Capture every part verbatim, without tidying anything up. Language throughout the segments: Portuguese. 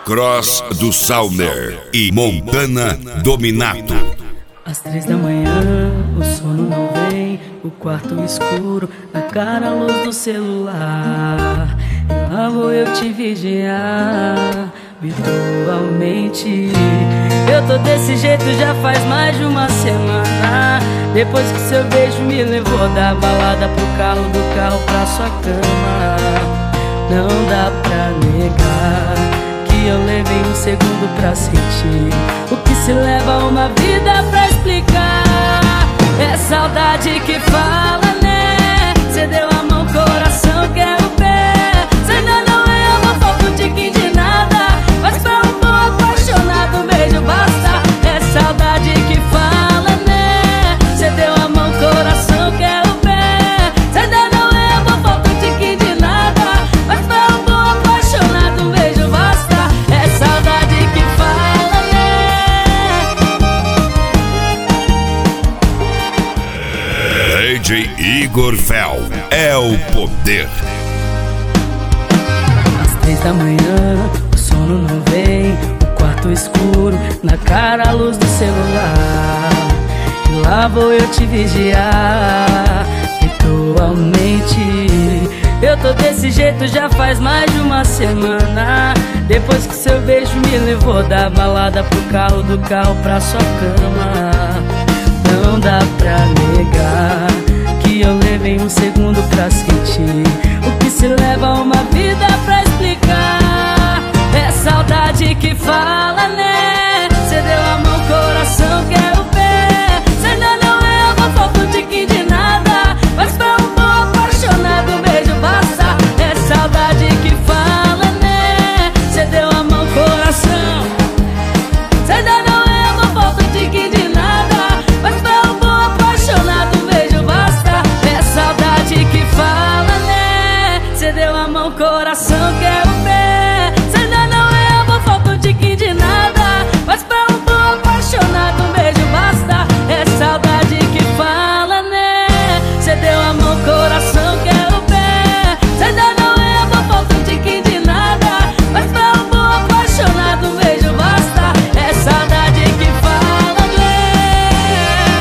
Cross do Salner e Montana Dominato. Às três da manhã, o sono não vem, o quarto escuro, na cara a luz do celular. E lá vou eu te vigiar virtualmente. Eu tô desse jeito já faz mais de uma semana, depois que seu beijo me levou da balada pro carro, do carro pra sua cama. Não dá pra negar que eu levei um segundo pra sentir o que se leva uma vida pra explicar. É saudade que fala, né? Cê deu a mão, coração, quero ver. Cê ainda não é uma falta um tiquinho de nada, mas pra um bom apaixonado um beijo basta. É saudade que fala, né? Cê deu a mão, coração, quero ver. Cê ainda não é uma falta um tiquinho de nada, mas pra um bom apaixonado um beijo basta. É saudade que fala, né? D J Igor Fel é o poder. Às três da manhã, o sono não vem, o quarto escuro, na cara a luz do celular. E lá vou eu te vigiar virtualmente. Eu tô desse jeito já faz mais de uma semana, depois que seu beijo me levou da balada pro carro, do carro pra sua cama. Não dá pra negar que eu levei um segundo pra sentir o que se leva uma vida pra explicar. É saudade que fala, né? Cê deu a mão, coração, quero ver. Cê ainda não é uma falta um tiquinho de nada, mas pra um bom apaixonado um beijo basta. É saudade que fala, né? Cê deu a mão, coração. Cê ainda não é uma falta um tiquinho de nada, mas pra um bom apaixonado um beijo basta. É saudade que fala, né? Cê deu a mão, coração, quero ver. Cê ainda não é uma falta um tiquinho de nada, mas pra um bom apaixonado um beijo basta. É saudade que fala, né? Cê deu a mão, coração, quero ver. Cê ainda não é uma falta um tiquinho de nada, mas pra um bom apaixonado um beijo basta. É saudade que fala, né?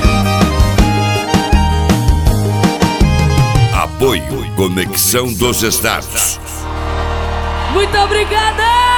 Apoio Conexão dos Estados. Muito obrigada!